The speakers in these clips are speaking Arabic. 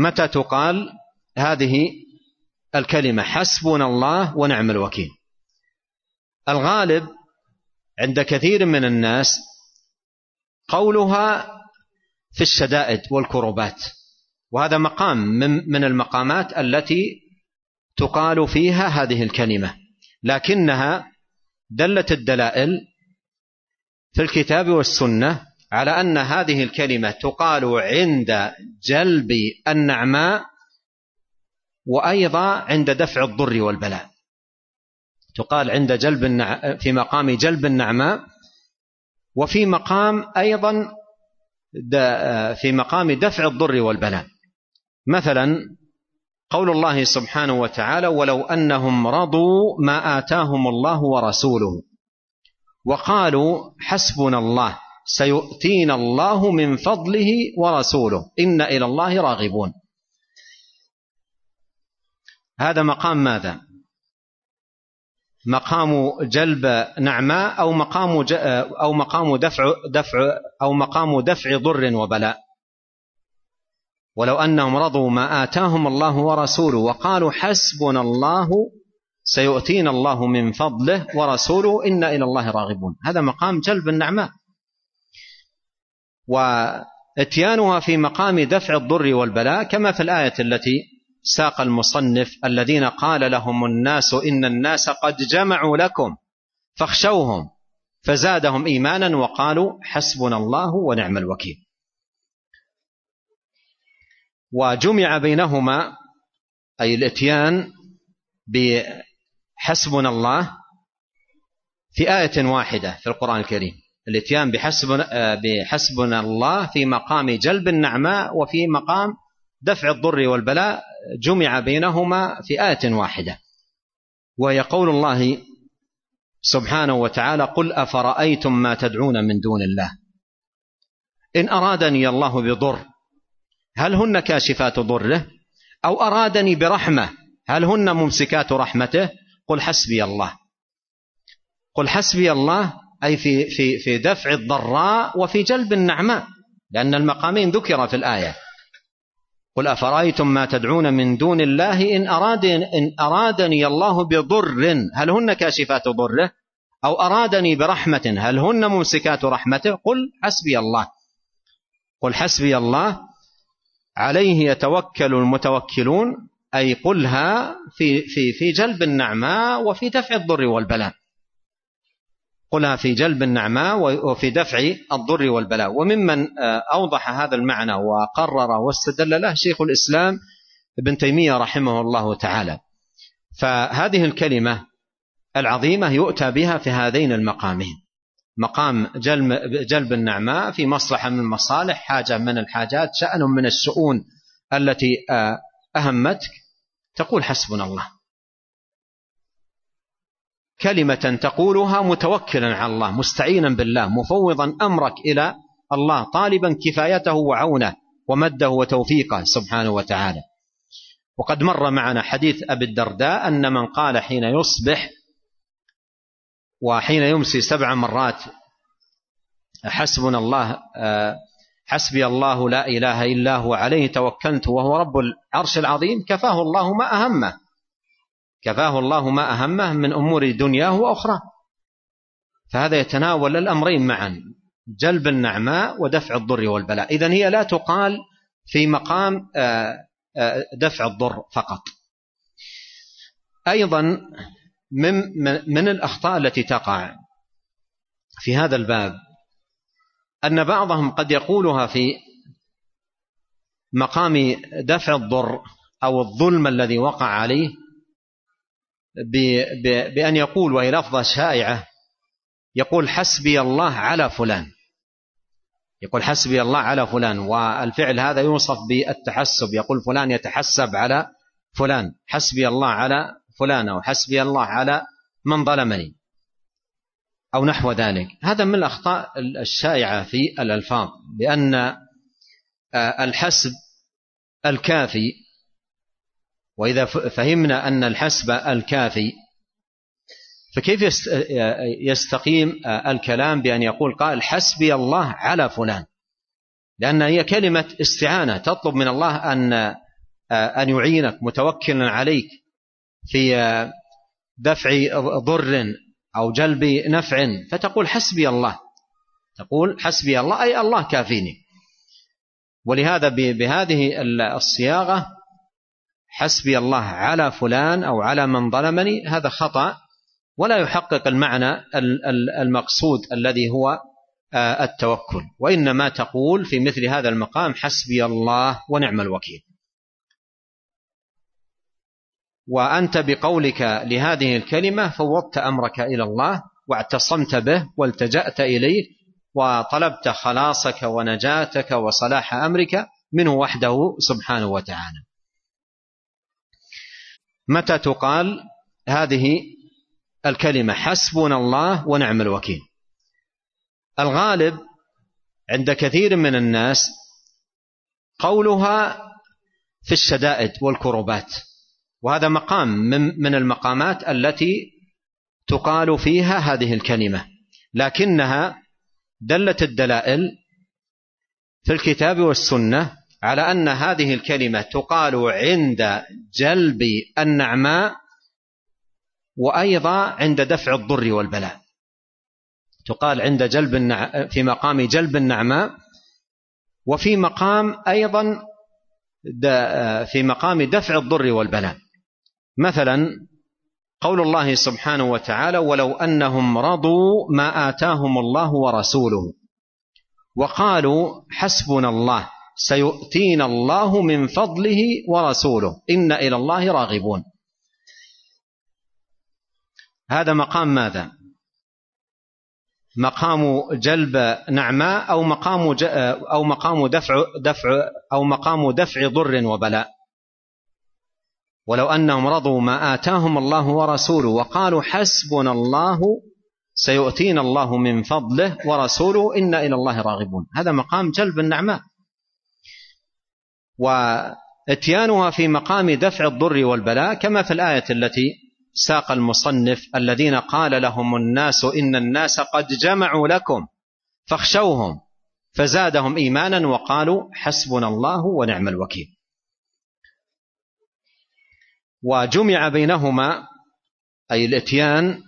متى تقال هذه الكلمة حسبنا الله ونعم الوكيل؟ الغالب عند كثير من الناس قولها في الشدائد والكربات، وهذا مقام من المقامات التي تقال فيها هذه الكلمة، لكنها دلت الدلائل في الكتاب والسنة على أن هذه الكلمة تقال عند جلب النعماء وأيضا عند دفع الضر والبلاء. تقال عند في مقام جلب النعماء، وفي مقام أيضا في مقام دفع الضر والبلاء. مثلا قول الله سبحانه وتعالى: ولو أنهم رضوا ما آتاهم الله ورسوله وقالوا حسبنا الله سيؤتينا الله من فضله ورسوله إنا إلى الله راغبون. هذا مقام ماذا؟ مقام جلب نعماء أو مقام دفع ضر وبلاء. ولو أنهم رضوا ما آتاهم الله ورسوله وقالوا حسبنا الله سيؤتينا الله من فضله ورسوله إنا إلى الله راغبون. هذا مقام جلب النعماء، واتيانها في مقام دفع الضر والبلاء، كما في الآية التي ساق المصنف: الذين قال لهم الناس إن الناس قد جمعوا لكم فاخشوهم فزادهم إيمانا وقالوا حسبنا الله ونعم الوكيل. وجمع بينهما أي الاتيان بحسبنا الله في آية واحدة في القرآن الكريم، الاتيان بحسبنا الله في مقام جلب النعماء وفي مقام دفع الضر والبلاء، جمع بينهما في آية واحدة، وهي قول الله سبحانه وتعالى: قل أفرأيتم ما تدعون من دون الله إن أرادني الله بضر هل هن كاشفات ضره أو أرادني برحمة هل هن ممسكات رحمته قل حسبي الله. قل حسبي الله أي في دفع الضراء وفي جلب النعماء، لأن المقامين ذكر في الآية. قل أفرأيتم ما تدعون من دون الله إن أرادني الله بضر هل هن كاشفات ضره أو أرادني برحمة هل هن ممسكات رحمته قل حسبي الله. قل حسبي الله عليه يتوكل المتوكلون، أي قلها في جلب النعماء وفي دفع الضر والبلاء. قلها في جلب النعماء وفي دفع الضر والبلاء. وممن أوضح هذا المعنى وقرر واستدل له شيخ الإسلام ابن تيمية رحمه الله تعالى. فهذه الكلمة العظيمة يؤتى بها في هذين المقامين: مقام جلب النعماء في مصلحة من المصالح، حاجة من الحاجات، شأن من الشؤون التي أهمتك، تقول حسبنا الله، كلمة تقولها متوكلا على الله، مستعينا بالله، مفوضا أمرك إلى الله، طالبا كفايته وعونه ومده وتوفيقه سبحانه وتعالى. وقد مر معنا حديث أبي الدرداء أن من قال حين يصبح وحين يمسي 7 مرات حسبنا الله حسبي الله لا إله إلا هو عليه توكلت وهو رب العرش العظيم كفاه الله ما أهمه، كفاه الله ما أهمه من أمور دنياه وأخرى. فهذا يتناول الأمرين معا، جلب النعماء ودفع الضر والبلاء. إذن هي لا تقال في مقام دفع الضر فقط. أيضا من الأخطاء التي تقع في هذا الباب أن بعضهم قد يقولها في مقام دفع الضر أو الظلم الذي وقع عليه بأن يقول، وهي لفظة شائعة، يقول حسبي الله على فلان، يقول حسبي الله على فلان، والفعل هذا يوصف بالتحسب، يقول فلان يتحسب على فلان، حسبي الله على فلان أو حسبي الله على من ظلمني أو نحو ذلك. هذا من الأخطاء الشائعة في الألفاظ، لأن الحسب الكافي، وإذا فهمنا أن الحسب الكافي فكيف يستقيم الكلام بأن يقول قائل حسبي الله على فلان، لأن هي كلمة استعانة تطلب من الله أن يعينك، متوكل عليك في دفع ضر أو جلب نفع، فتقول حسبي الله، تقول حسبي الله أي الله كافيني. ولهذا بهذه الصياغة حسبي الله على فلان أو على من ظلمني هذا خطأ، ولا يحقق المعنى المقصود الذي هو التوكل، وإنما تقول في مثل هذا المقام حسبي الله ونعم الوكيل. وأنت بقولك لهذه الكلمة فوضت أمرك إلى الله واعتصمت به والتجأت إليه وطلبت خلاصك ونجاتك وصلاح أمرك منه وحده سبحانه وتعالى. متى تقال هذه الكلمة حسبنا الله ونعم الوكيل؟ الغالب عند كثير من الناس قولها في الشدائد والكربات، وهذا مقام من المقامات التي تقال فيها هذه الكلمة، لكنها دلت الدلائل في الكتاب والسنة على أن هذه الكلمة تقال عند جلب النعماء وأيضا عند دفع الضر والبلاء. تقال عند في مقام جلب النعماء، وفي مقام أيضا في مقام دفع الضر والبلاء. مثلا قول الله سبحانه وتعالى ولو أنهم رضوا ما آتاهم الله ورسوله وقالوا حسبنا الله سيؤتينا الله من فضله ورسوله إن إلى الله راغبون. هذا مقام ماذا؟ مقام جلب نعماء أو مقام دفع ضر وبلاء. ولو أنهم رضوا ما آتاهم الله ورسوله وقالوا حسبنا الله سيؤتينا الله من فضله ورسوله إن إلى الله راغبون. هذا مقام جلب النعماء، واتيانها في مقام دفع الضر والبلاء كما في الآية التي ساق المصنف الذين قال لهم الناس إن الناس قد جمعوا لكم فاخشوهم فزادهم إيمانا وقالوا حسبنا الله ونعم الوكيل. وجمع بينهما أي الاتيان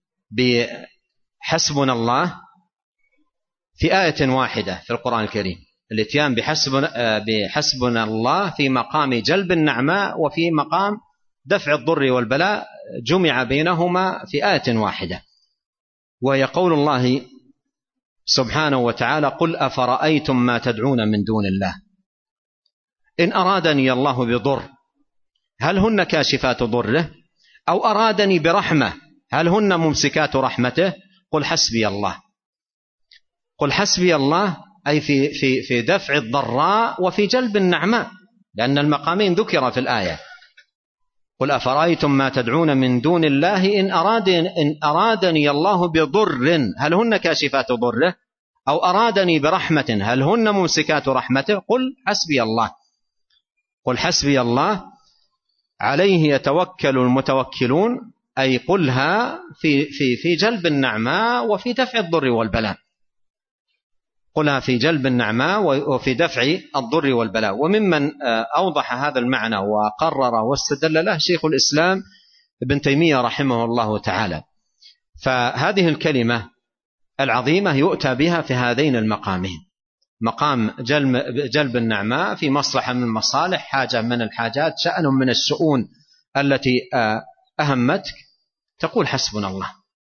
بحسبنا الله في آية واحدة في القرآن الكريم، الاتيان بحسبنا الله في مقام جلب النعماء وفي مقام دفع الضر والبلاء جمع بينهما في آية واحدة، وهي قول الله سبحانه وتعالى قل أفرأيتم ما تدعون من دون الله إن أرادني الله بضر هل هن كاشفات ضره أو أرادني برحمة هل هن ممسكات رحمته قل حسبي الله. قل حسبي الله أي في دفع الضراء وفي جلب النعماء، لأن المقامين ذكر في الآية. قل أفرأيتم ما تدعون من دون الله إن أرادني الله بضر هل هن كاشفات ضره أو أرادني برحمة هل هن ممسكات رحمته قل حسبي الله. قل حسبي الله عليه يتوكل المتوكلون أي قلها في جلب النعماء وفي دفع الضر والبلاء، قلها في جلب النعماء وفي دفع الضر والبلاء. وممن أوضح هذا المعنى وقرر واستدل له شيخ الإسلام ابن تيمية رحمه الله تعالى. فهذه الكلمة العظيمة يؤتى بها في هذين المقامين، مقام جلب النعماء في مصلحة من المصالح، حاجة من الحاجات، شأن من الشؤون التي أهمتك، تقول حسبنا الله،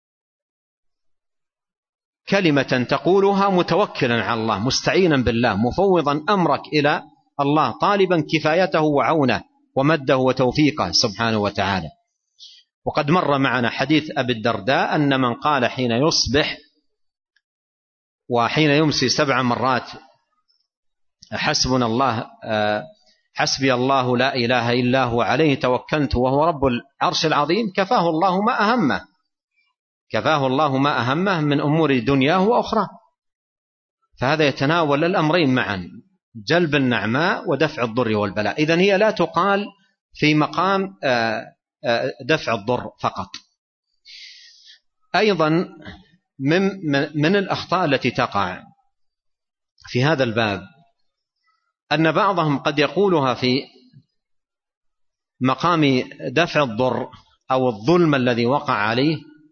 كلمة تقولها متوكلا على الله مستعينا بالله مفوضا أمرك إلى الله طالبا كفايته وعونه ومده وتوفيقه سبحانه وتعالى. وقد مر معنا حديث أبي الدرداء أن من قال حين يصبح وحين يمسي 7 مرات حسبنا الله حسبي الله لا إله إلا هو عليه توكلت وهو رب العرش العظيم كفاه الله ما أهمه، كفاه الله ما أهمه من أمور دنياه وأخرى. فهذا يتناول الأمرين معا، جلب النعماء ودفع الضر والبلاء. إذن هي لا تقال في مقام دفع الضر فقط. أيضا من الأخطاء التي تقع في هذا الباب أن بعضهم قد يقولها مقام دفع الضر أو الظلم الذي وقع عليه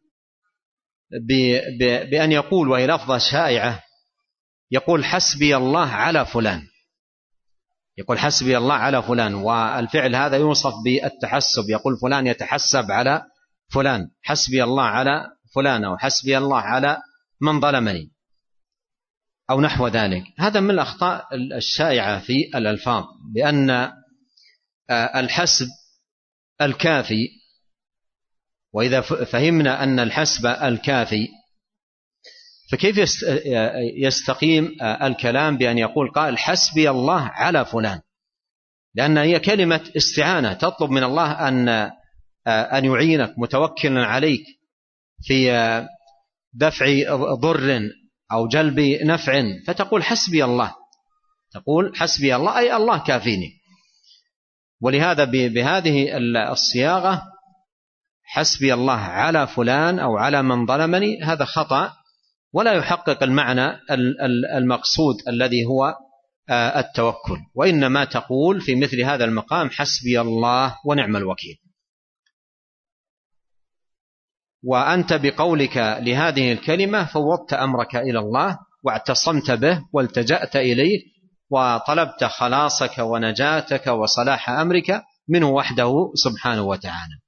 بأن يقول، وهي لفظة شائعة، يقول حسبي الله على فلان، يقول حسبي الله على فلان، والفعل هذا يوصف بالتحسب، يقول فلان يتحسب على فلان، حسبي الله على فلان، أو حسبي الله على من ظلمني، أو نحو ذلك. هذا من الأخطاء الشائعة في الألفاظ، لأن الحسب الكافي، وإذا فهمنا أن الحسب الكافي فكيف يستقيم الكلام بأن يقول قائل حسبي الله على فلان، لأن هي كلمة استعانة، تطلب من الله أن يعينك، متوكلا عليك في دفع ضر أو جلب نفع، فتقول حسبي الله، تقول حسبي الله أي الله كافيني. ولهذا بهذه الصياغة حسبي الله على فلان أو على من ظلمني، هذا خطأ ولا يحقق المعنى المقصود الذي هو التوكل، وإنما تقول في مثل هذا المقام حسبي الله ونعم الوكيل. وأنت بقولك لهذه الكلمة فوضت أمرك إلى الله واعتصمت به والتجأت إليه وطلبت خلاصك ونجاتك وصلاح أمرك منه وحده سبحانه وتعالى.